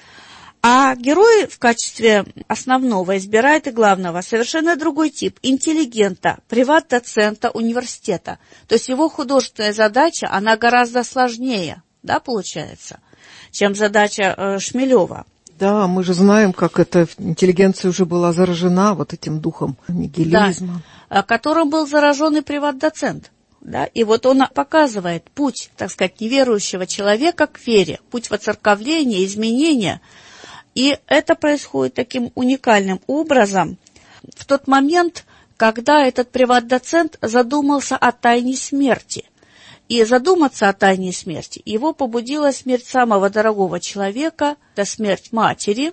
А герой в качестве основного избирает и главного совершенно другой тип – интеллигента, приват-доцента университета. То есть его художественная задача, она гораздо сложнее, да, получается, чем задача э, Шмелева. Да, мы же знаем, как эта интеллигенция уже была заражена вот этим духом нигилизма. Да, которым был заражен и приват-доцент. Да? И вот он показывает путь, так сказать, неверующего человека к вере, путь воцерковления, изменения. И это происходит таким уникальным образом в тот момент, когда этот приват-доцент задумался о тайне смерти. И задуматься о тайне смерти его побудила смерть самого дорогого человека, это смерть матери.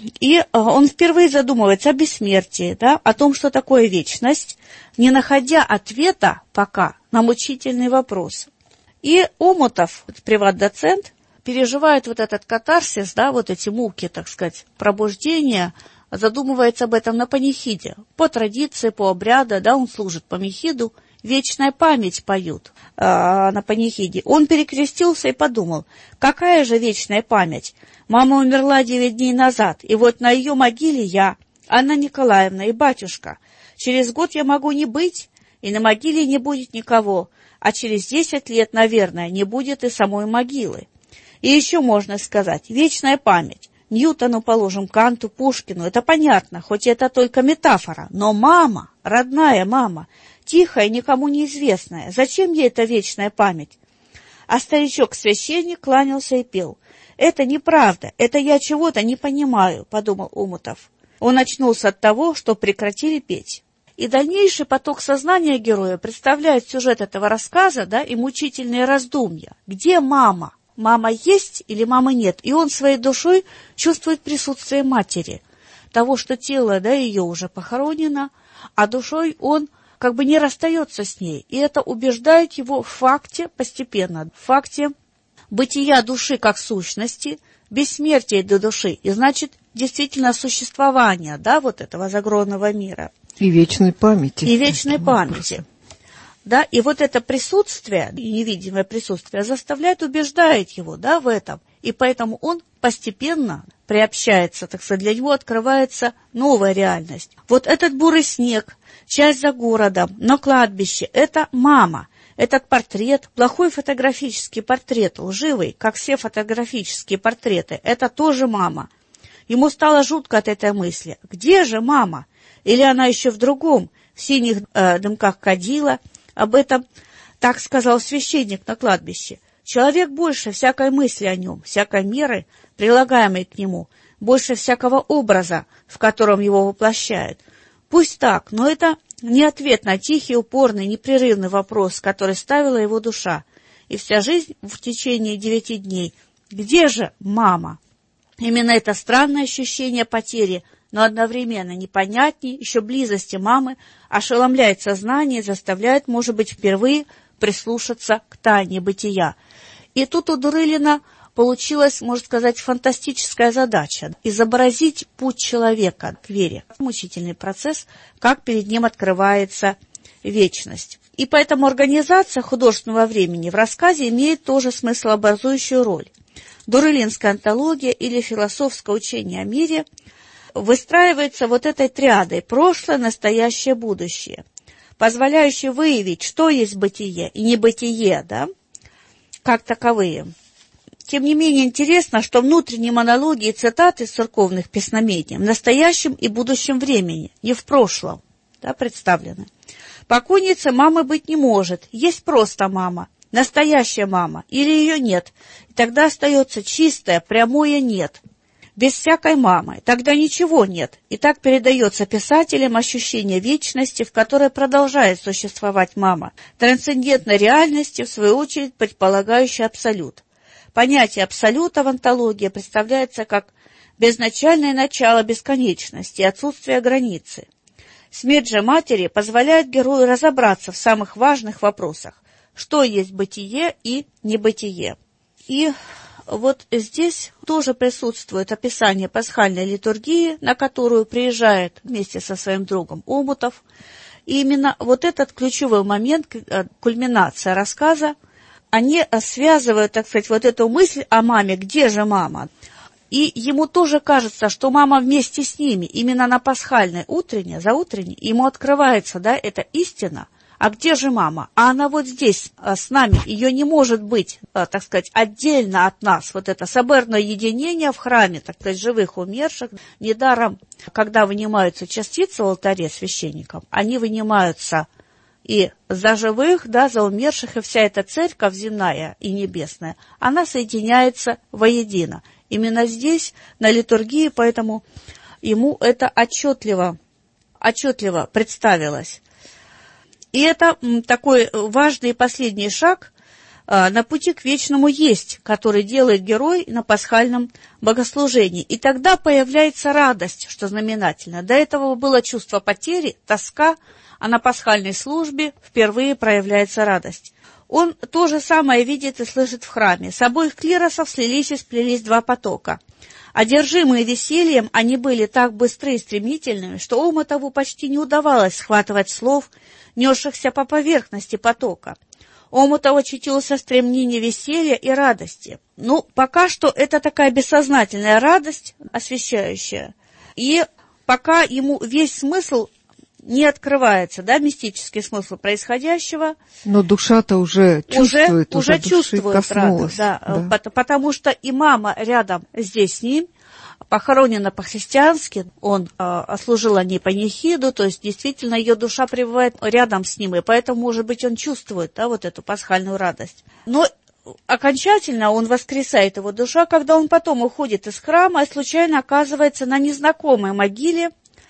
И он впервые задумывается о бессмертии, да, о том, что такое вечность, не находя ответа пока на мучительный вопрос. И Омутов, приват-доцент, переживает вот этот катарсис, да, вот эти муки, так сказать, пробуждения, задумывается об этом на панихиде. По традиции, по обряду, да, он служит панихиду, вечная память поют э, на панихиде. Он перекрестился и подумал, какая же вечная память? Мама умерла девять дней назад, и вот на ее могиле я, Анна Николаевна и батюшка. Через год я могу не быть, и на могиле не будет никого, а через десять лет, наверное, не будет и самой могилы. И еще можно сказать, вечная память. Ньютону, положим, Канту, Пушкину, это понятно, хоть это только метафора, но мама, родная мама, тихая, никому неизвестная, зачем ей эта вечная память? А старичок-священник кланялся и пел. «Это неправда, это я чего-то не понимаю», — подумал Омутов. Он очнулся от того, что прекратили петь. И дальнейший поток сознания героя представляет сюжет этого рассказа, да, и мучительные раздумья. Где мама? Мама есть или мамы нет? И он своей душой чувствует присутствие матери, того, что тело, да, ее уже похоронено, а душой он как бы не расстается с ней. И это убеждает его в факте постепенно, в факте бытия души как сущности, бессмертия до души, и значит, действительно существования, да, вот этого загробного мира. И вечной памяти. И вечной памяти. Да, и вот это присутствие, невидимое присутствие, заставляет, убеждает его, да, в этом. И поэтому он постепенно приобщается, так сказать, для него открывается новая реальность. Вот этот бурый снег, часть за городом, на кладбище – это мама. этот портрет, плохой фотографический портрет, лживый, как все фотографические портреты, это тоже мама. Ему стало жутко от этой мысли. Где же мама? Или она еще в другом, в синих э, дымках кадила? Об этом так сказал священник на кладбище. Человек больше всякой мысли о нем, всякой меры, прилагаемой к нему, больше всякого образа, в котором его воплощают. Пусть так, но это не ответ на тихий, упорный, непрерывный вопрос, который ставила его душа. И вся жизнь в течение девяти дней. Где же мама? Именно это странное ощущение потери, но одновременно непонятней, еще близости мамы, ошеломляет сознание и заставляет, может быть, впервые прислушаться к тайне бытия. И тут у Дурылина получилась, можно сказать, фантастическая задача – изобразить путь человека к вере. Мучительный процесс, как перед ним открывается вечность. И поэтому организация художественного времени в рассказе имеет тоже смыслообразующую роль. Дурылинская антология или философское учение о мире выстраивается вот этой триадой прошлое, настоящее, будущее, позволяющее выявить, что есть бытие и небытие, да, как таковые. Тем не менее интересно, что внутренние монологи и цитаты из церковных песнопений в настоящем и будущем времени, не в прошлом, да, представлены. Покойницы мамы быть не может, есть просто мама, настоящая мама, или ее нет, и тогда остается чистое, прямое «нет», без всякой мамы, тогда ничего нет, и так передается писателям ощущение вечности, в которой продолжает существовать мама, трансцендентной реальности, в свою очередь предполагающей абсолют. Понятие абсолюта в антологии представляется как безначальное начало бесконечности и отсутствие границы. Смерть же матери позволяет герою разобраться в самых важных вопросах, что есть бытие и небытие. И вот здесь тоже присутствует описание пасхальной литургии, на которую приезжает вместе со своим другом Омутов. И именно вот этот ключевой момент, кульминация рассказа, они связывают, так сказать, вот эту мысль о маме, где же мама? И ему тоже кажется, что мама вместе с ними, именно на пасхальной утренней, заутренней, ему открывается, да, эта истина. А где же мама? А она вот здесь, с нами. Ее не может быть, так сказать, отдельно от нас. Вот это соборное единение в храме, так сказать, живых умерших. Недаром, когда вынимаются частицы в алтаре священникам, они вынимаются и за живых, да, за умерших, и вся эта церковь земная и небесная, она соединяется воедино. Именно здесь, на литургии, поэтому ему это отчетливо, отчетливо представилось. И это такой важный и последний шаг на пути к вечному есть, который делает герой на пасхальном богослужении. И тогда появляется радость, что знаменательно. До этого было чувство потери, тоска, а на пасхальной службе впервые проявляется радость. Он то же самое видит и слышит в храме. С обоих клиросов слились и сплелись два потока. Одержимые весельем, они были так быстры и стремительными, что Омутову почти не удавалось схватывать слов, несшихся по поверхности потока. Омутов очутился в стремлении веселья и радости. Ну, пока что это такая бессознательная радость, освещающая. И пока ему весь смысл не открывается, да, мистический смысл происходящего. Но душа-то уже чувствует, уже, уже, уже чувствует коснулась. радость, да, да. Потому что и мама рядом здесь с ним, похоронена по-христиански, он э, служил о ней панихиду, то есть действительно ее душа пребывает рядом с ним, и поэтому, может быть, он чувствует, да, вот эту пасхальную радость. Но окончательно он воскресает, его душа, когда он потом уходит из храма и случайно оказывается на незнакомой могиле.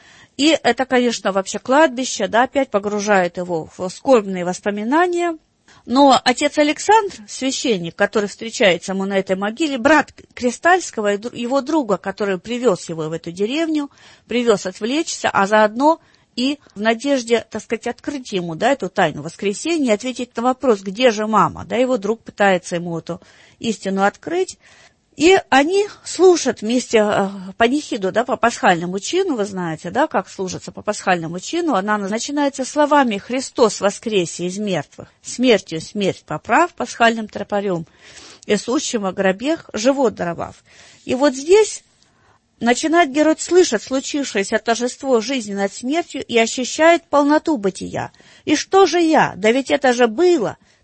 И это, конечно, вообще кладбище, да, опять погружает его в скорбные воспоминания. Но отец Александр, священник, который встречается ему на этой могиле, брат Кристальского, его друга, который привез его в эту деревню, привез отвлечься, а заодно и в надежде, так сказать, открыть ему, да, эту тайну воскресения, ответить на вопрос, где же мама, да, его друг пытается ему эту истину открыть. И они служат вместе э, панихиду, да, по пасхальному чину, вы знаете, да, как служится по пасхальному чину. Она начинается словами «Христос воскресе из мертвых, смертью смерть поправ пасхальным тропарем, и сущим о гробех живот даровав». И вот здесь начинает герой слышать случившееся торжество жизни над смертью и ощущает полноту бытия. И что же я? Да ведь это же было,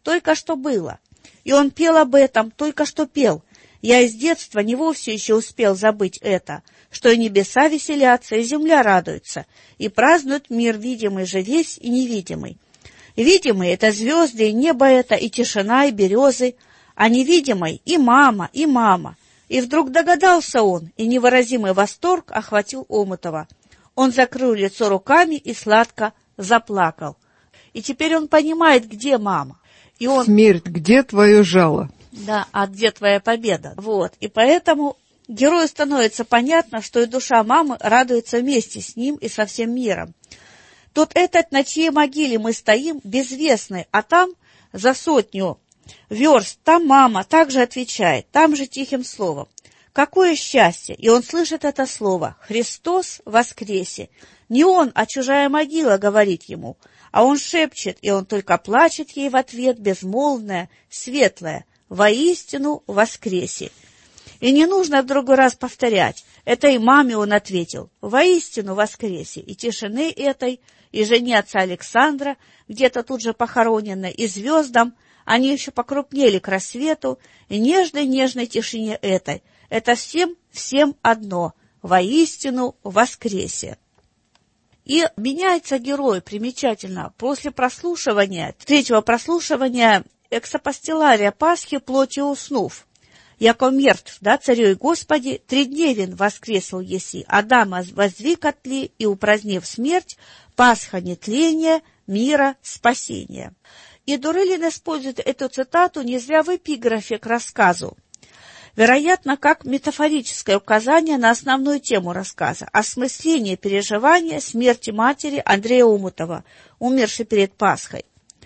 только что было. И он пел об этом, только что пел. Я из детства не вовсе еще успел забыть это, что и небеса веселятся, и земля радуется, и празднуют мир видимый же весь и невидимый. Видимый — это звезды, и небо это, и тишина, и березы, а невидимый — и мама, и мама. И вдруг догадался он, и невыразимый восторг охватил Омутова. Он закрыл лицо руками и сладко заплакал. И теперь он понимает, где мама. И он... Смерть, где твое жало? Да, а где твоя победа? Вот, и поэтому герою становится понятно, что и душа мамы радуется вместе с ним и со всем миром. Тут этот, на чьей могиле мы стоим, безвестный, а там за сотню верст, там мама также отвечает, там же тихим словом. Какое счастье! И он слышит это слово: «Христос воскресе!» Не он, а чужая могила говорит ему, а он шепчет, и он только плачет ей в ответ, безмолвное, светлое: «Воистину воскресе!» И не нужно в другой раз повторять. Это и маме он ответил: «Воистину воскресе!» И тишины этой, и жене отца Александра, где-то тут же похороненной, и звездам, они еще покрупнели к рассвету, и нежной-нежной тишине этой. Это всем, всем одно: воистину воскресе. И меняется герой примечательно после прослушивания, третьего прослушивания эксапостилария Пасхи плотью уснув. Яко мертв, да, царю и Господи, тридневен воскресл еси, Адама воздвиг от тли, и упразднив смерть, Пасха нетления, мира, спасения. И Дурылин использует эту цитату не зря в эпиграфе к рассказу. Вероятно, как метафорическое указание на основную тему рассказа — осмысление переживания смерти матери Андрея Омутова, умершей перед Пасхой.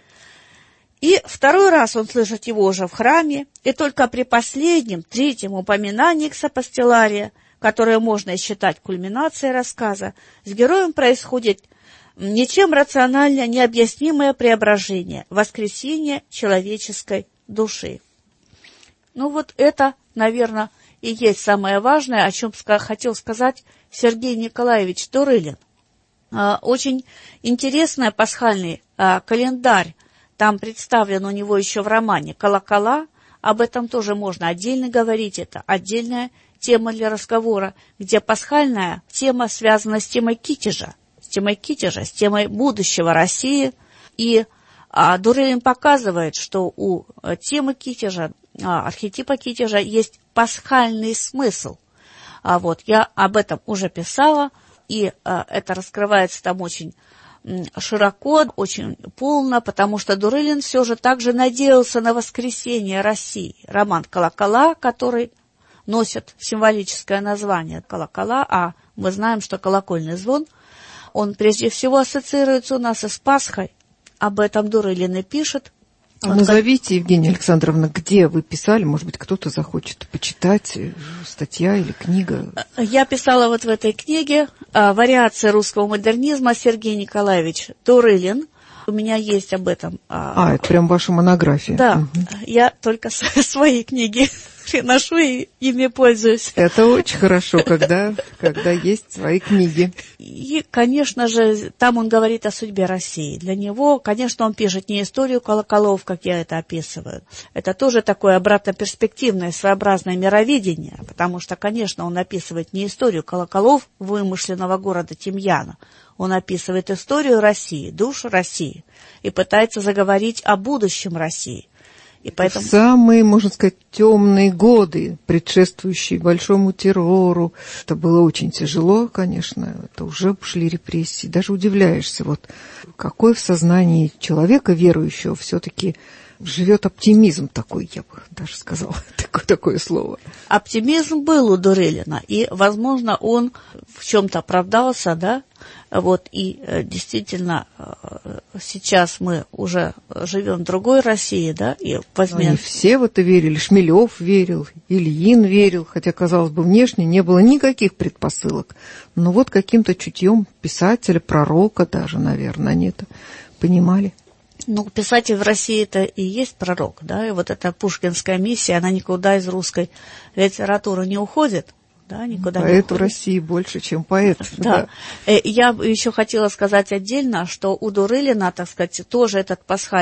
И второй раз он слышит его уже в храме, и только при последнем, третьем упоминании эксапостилария, которое можно считать кульминацией рассказа, с героем происходит ничем рационально необъяснимое преображение, воскресение человеческой души. Ну вот это, наверное, и есть самое важное, о чем хотел сказать Сергей Николаевич Дурылин. Очень интересный пасхальный календарь там представлен у него еще в романе «Колокола». Об этом тоже можно отдельно говорить, это отдельная тема для разговора, где пасхальная тема связана с темой Китежа, с темой Китежа, с темой будущего России. И а, Дурылин показывает, что у темы Китежа, а, архетипа Китежа есть пасхальный смысл. А вот я об этом уже писала, и а, это раскрывается там очень широко, очень полно, потому что Дурылин все же также надеялся на воскресение России. Роман «Колокола», который носит символическое название «Колокола», а мы знаем, что колокольный звон, он прежде всего ассоциируется у нас и с Пасхой. Об этом Дурылин и пишет. А назовите, Евгения Александровна, где вы писали, может быть, кто-то захочет почитать, статья или книга? Я писала вот в этой книге «Вариации русского модернизма» Сергей Николаевич Дурылин. У меня есть об этом. А, это прям ваша монография. Да, угу. Я только свои книги приношу и ими пользуюсь. Это очень хорошо, когда, когда есть свои книги. И, конечно же, там он говорит о судьбе России. Для него, конечно, он пишет не историю колоколов, как я это описываю. Это тоже такое обратно-перспективное, своеобразное мировидение, потому что, конечно, он описывает не историю колоколов вымышленного города Тимьяна. Он описывает историю России, душу России, и пытается заговорить о будущем России. И поэтому... Самые, можно сказать, темные годы, предшествующие большому террору. Это было очень тяжело, конечно. Это уже шли репрессии. Даже удивляешься, вот какой в сознании человека верующего все-таки живет оптимизм такой, я бы даже сказала, такое, такое слово. Оптимизм был у Дурылина, и, возможно, он в чем-то оправдался, да, вот, и э, действительно э, сейчас мы уже живем в другой России, да, и возьмем... Они все в это верили, Шмелев верил, Ильин верил, хотя, казалось бы, внешне не было никаких предпосылок, но вот каким-то чутьем писателя, пророка даже, наверное, они это понимали. Ну, писатель в России это и есть пророк, да, и вот эта пушкинская миссия, она никуда из русской литературы не уходит, да, никуда поэт не уходит. В России больше, чем поэт. Да. да. Я еще хотела сказать отдельно, что у Дурылина, так сказать, тоже этот пасхальный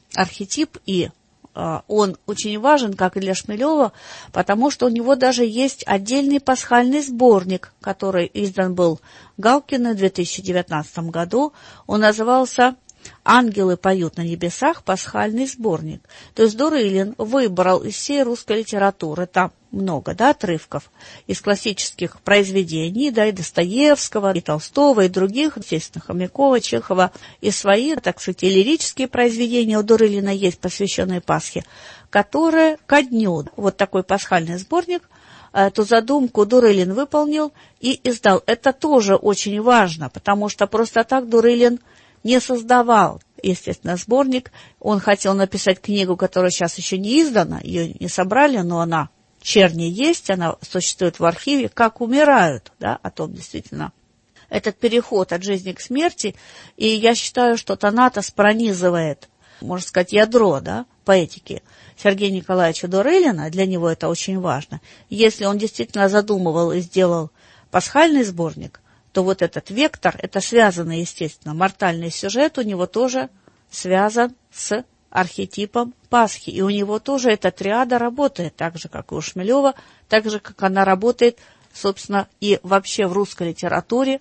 архетип, и он очень важен, как и для Шмелева, потому что у него даже есть отдельный пасхальный сборник, который издан был Галкиным в две тысячи девятнадцатом году. Он назывался «Ангелы поют на небесах. Пасхальный сборник». То есть Дурылин выбрал из всей русской литературы, там много, да, отрывков из классических произведений, да, и Достоевского, и Толстого, и других, естественно, Хомякова, Чехова, и свои, так сказать, и лирические произведения у Дурылина есть, посвященные Пасхе, которые ко дню. Вот такой пасхальный сборник, эту задумку Дурылин выполнил и издал. Это тоже очень важно, потому что просто так Дурылин не создавал, естественно, сборник. Он хотел написать книгу, которая сейчас еще не издана, ее не собрали, но она черни есть, она существует в архиве, как умирают, да, о том действительно. Этот переход от жизни к смерти, и я считаю, что Танатос пронизывает, можно сказать, ядро, да, поэтики Сергея Николаевича Дурылина, для него это очень важно. Если он действительно задумывал и сделал пасхальный сборник, то вот этот вектор, это связанный, естественно, мортальный сюжет у него тоже связан с архетипом Пасхи. И у него тоже эта триада работает, так же, как и у Шмелева, так же, как она работает, собственно, и вообще в русской литературе.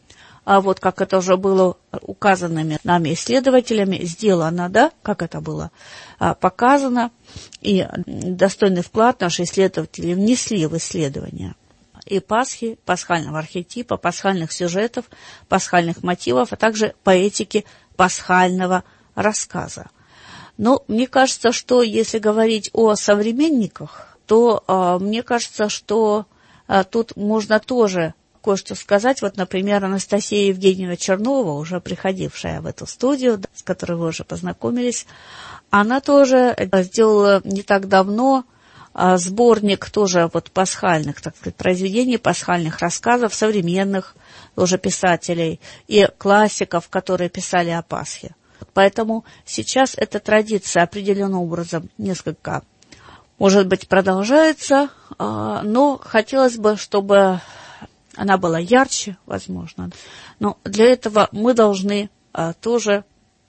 А вот как это уже было указанными нами исследователями, сделано, да, как это было а, показано, и достойный вклад наши исследователи внесли в исследования и Пасхи, пасхального архетипа, пасхальных сюжетов, пасхальных мотивов, а также поэтики пасхального рассказа. Но мне кажется, что если говорить о современниках, то а, мне кажется, что а, тут можно тоже кое-что сказать. Вот, например, Анастасия Евгеньевна Чернова, уже приходившая в эту студию, да, с которой вы уже познакомились, она тоже сделала не так давно а, сборник тоже вот пасхальных, так сказать, произведений, пасхальных рассказов современных тоже писателей и классиков, которые писали о Пасхе. Поэтому сейчас эта традиция определенным образом несколько, может быть, продолжается, но хотелось бы, чтобы она была ярче, возможно. Но для этого мы должны тоже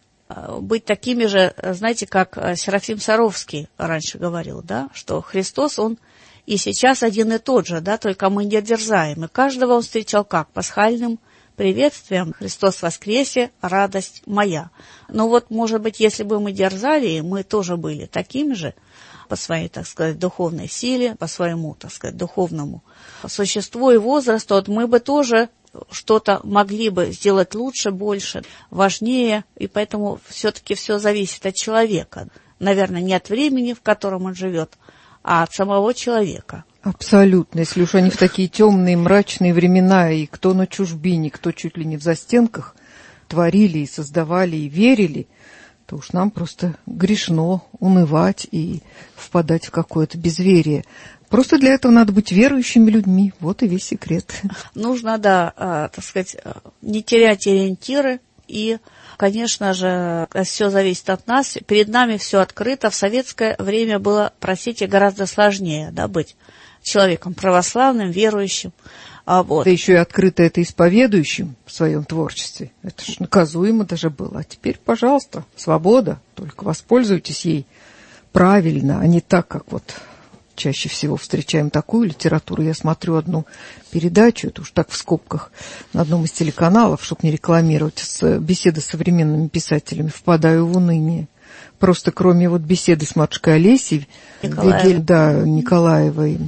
быть такими же, знаете, как Серафим Саровский раньше говорил, да, что Христос, Он и сейчас один и тот же, да, только мы не дерзаем. И каждого Он встречал как? Пасхальным приветствием: «Христос воскресе, радость моя». Но вот, может быть, если бы мы дерзали, мы тоже были такими же по своей, так сказать, духовной силе, по своему, так сказать, духовному существу и возрасту, вот мы бы тоже что-то могли бы сделать лучше, больше, важнее, и поэтому все-таки все зависит от человека. Наверное, не от времени, в котором он живет, а от самого человека. Абсолютно. Если уж они в такие темные, мрачные времена, и кто на чужбине, кто чуть ли не в застенках, творили и создавали и верили, то уж нам просто грешно унывать и впадать в какое-то безверие. Просто для этого надо быть верующими людьми. Вот и весь секрет. Нужно, да, так сказать, не терять ориентиры. И, конечно же, все зависит от нас. Перед нами все открыто. В советское время было, простите, гораздо сложнее, да, быть человеком православным, верующим. А вот. Да еще и открыто это исповедующим в своем творчестве. Это ж наказуемо даже было. А теперь, пожалуйста, свобода. Только воспользуйтесь ей правильно, а не так, как вот чаще всего встречаем такую литературу. Я смотрю одну передачу, это уж так в скобках, на одном из телеканалов, чтобы не рекламировать, с беседы с современными писателями, впадаю в уныние. Просто кроме вот беседы с матушкой Олесей, Вигель, да, Николаевой,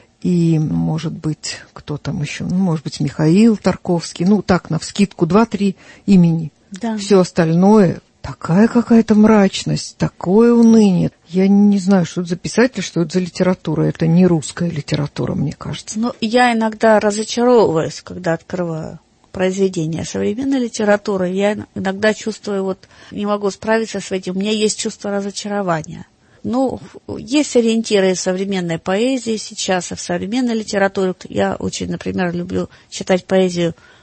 и, может быть, кто там еще, ну, может быть, Михаил Тарковский, ну, так, навскидку, два-три имени. Да. Все остальное, такая какая-то мрачность, такое уныние. Я не знаю, что это за писатель, что это за литература. Это не русская литература, мне кажется. Ну, я иногда разочаровываюсь, когда открываю произведения современной литературы. Я иногда чувствую, вот, не могу справиться с этим. У меня есть чувство разочарования. Ну, есть ориентиры современной поэзии сейчас, и в современной литературе. Я очень, например, люблю читать поэзию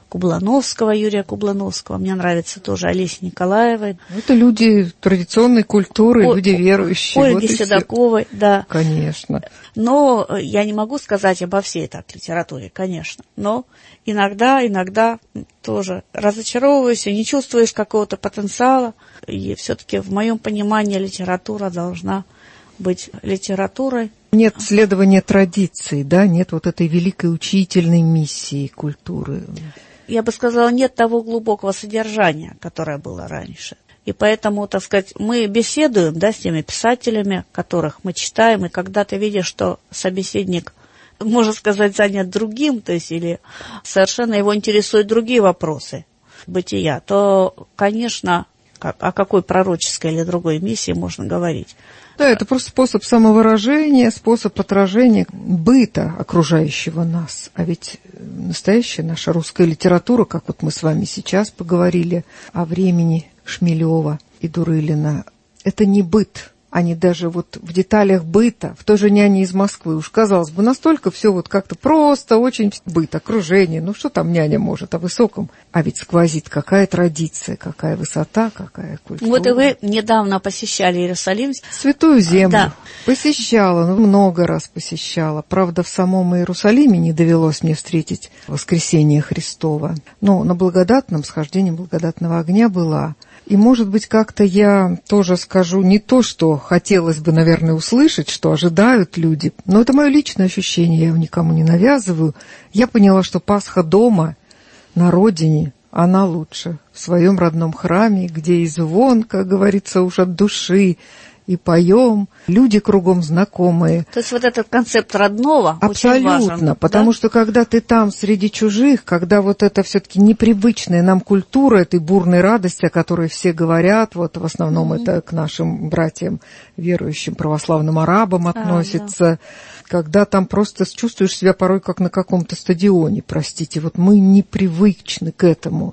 Кублановского, Юрия Кублановского. Мне нравится тоже Олеся Николаева. Это люди традиционной культуры, О, люди верующие. Ольги вот Седоковой, да. Конечно. Но я не могу сказать обо всей так литературе, конечно. Но иногда, иногда тоже разочаровываюсь и не чувствуешь какого-то потенциала. И все-таки в моем понимании литература должна быть литературой. Нет следования традиции, да, нет вот этой великой учительной миссии культуры. Я бы сказала, нет того глубокого содержания, которое было раньше. И поэтому, так сказать, мы беседуем, да, с теми писателями, которых мы читаем, и когда ты видишь, что собеседник, можно сказать, занят другим, то есть или совершенно его интересуют другие вопросы бытия, то, конечно, о какой пророческой или другой миссии можно говорить. Да, это просто способ самовыражения, способ отражения быта окружающего нас. А ведь настоящая наша русская литература, как вот мы с вами сейчас поговорили о времени Шмелева и Дурылина, это не быт. Они даже вот в деталях быта, в той же «Няне из Москвы», уж казалось бы, настолько все вот как-то просто, очень быт, окружение. Ну что там няня может о высоком? А ведь сквозит какая традиция, какая высота, какая культура. Вот и вы недавно посещали Иерусалим. Святую землю. Да. Посещала, ну, много раз посещала. Правда, в самом Иерусалиме не довелось мне встретить воскресение Христова. Но на благодатном схождении благодатного огня была. И, может быть, как-то я тоже скажу не то, что хотелось бы, наверное, услышать, что ожидают люди, но это мое личное ощущение, я его никому не навязываю. Я поняла, что Пасха дома, на родине, она лучше, в своем родном храме, где и звон, как говорится, уж от души, и поем, люди кругом знакомые. То есть вот этот концепт родного абсолютно, очень важен. Потому да? что когда ты там среди чужих, когда вот это все-таки непривычная нам культура этой бурной радости, о которой все говорят, вот в основном mm-hmm. это к нашим братьям верующим православным арабам относится, а, да. Когда там просто чувствуешь себя порой как на каком-то стадионе, простите, вот мы непривычны к этому.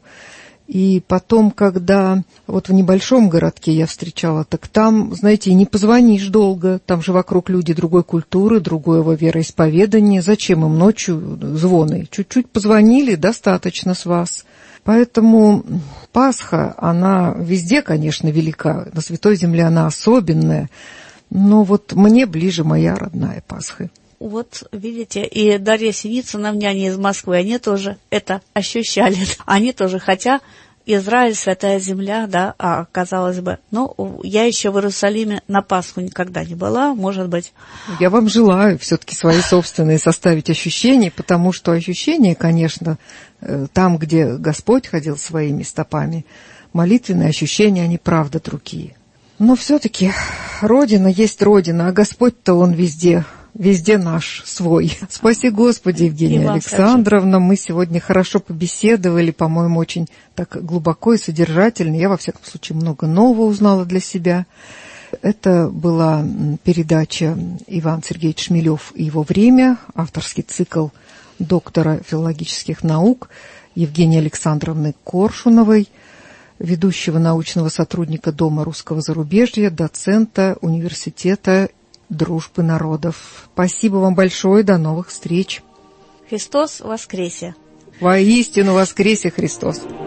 И потом, когда вот в небольшом городке я встречала, так там, знаете, не позвонишь долго, там же вокруг люди другой культуры, другого вероисповедания. Зачем им ночью звоны? Чуть-чуть позвонили, достаточно с вас. Поэтому Пасха, она везде, конечно, велика, на Святой Земле она особенная, но вот мне ближе моя родная Пасха. Вот, видите, и Дарья Синицына в «Няне из Москвы», они тоже это ощущали. Они тоже, хотя Израиль, святая земля, да, а казалось бы, ну, я еще в Иерусалиме на Пасху никогда не была, может быть. Я вам желаю все-таки свои собственные составить ощущения, потому что ощущения, конечно, там, где Господь ходил своими стопами, молитвенные ощущения, они правда другие. Но все-таки Родина есть Родина, а Господь-то Он везде. Везде наш, свой. Спаси Господи, Евгения Александровна. Мы сегодня хорошо побеседовали, по-моему, очень так глубоко и содержательно. Я, во всяком случае, много нового узнала для себя. Это была передача Иван Сергеевич Шмелев и его время, авторский цикл доктора филологических наук Евгении Александровны Коршуновой, ведущего научного сотрудника Дома русского зарубежья, доцента университета Дружбы народов. Спасибо вам большое. До новых встреч. Христос воскресе! Воистину воскресе Христос!